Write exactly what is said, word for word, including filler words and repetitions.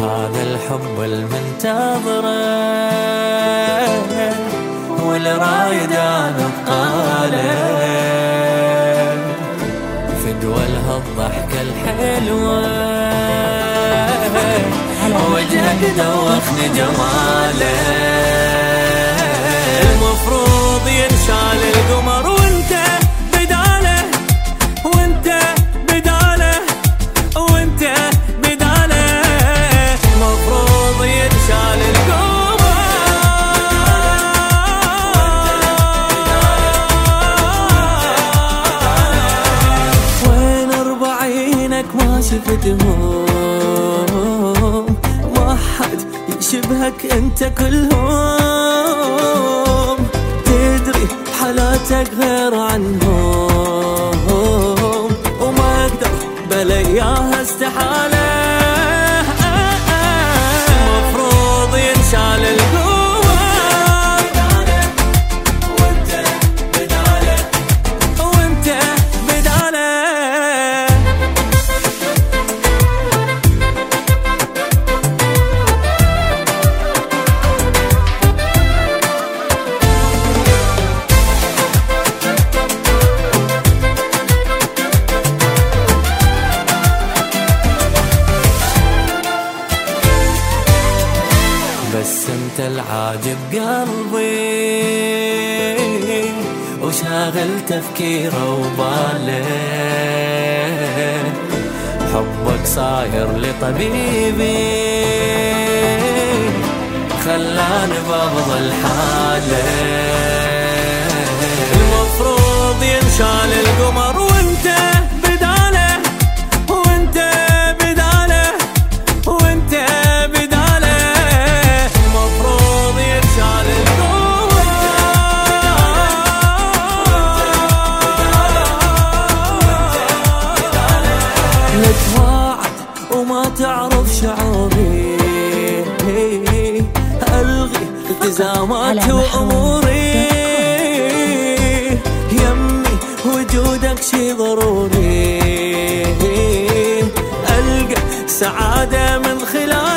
هذا الحب المنتظره والرايد انا بقاله فدوى لهالضحكة الحلوة وجهك دوخني جماله المفروض ينشال القمر وانت بداله وانت بداله وانت بداله المفروض ينشال القمر وين اربعينك ما شفتهم ما حد يشبهك انت كلهم تدري حالاتك غير عنهم وما اقدر بلا اياها استحاله المفروض ينشال القمر وانت بداله وانت بداله بس انت العاجب قلبي وشاغل تفكيره وباله حبك صاير لطبيبي خلاني بفضل حاله المفروض ينشال القمر وانت بداله وانت بداله وانت بداله المفروض ينشال القمر نتواعد وما تعرف شعوري ألغي التزاماتي وأموري يمي وجودك شي ضروري ألقى سعادة من خلال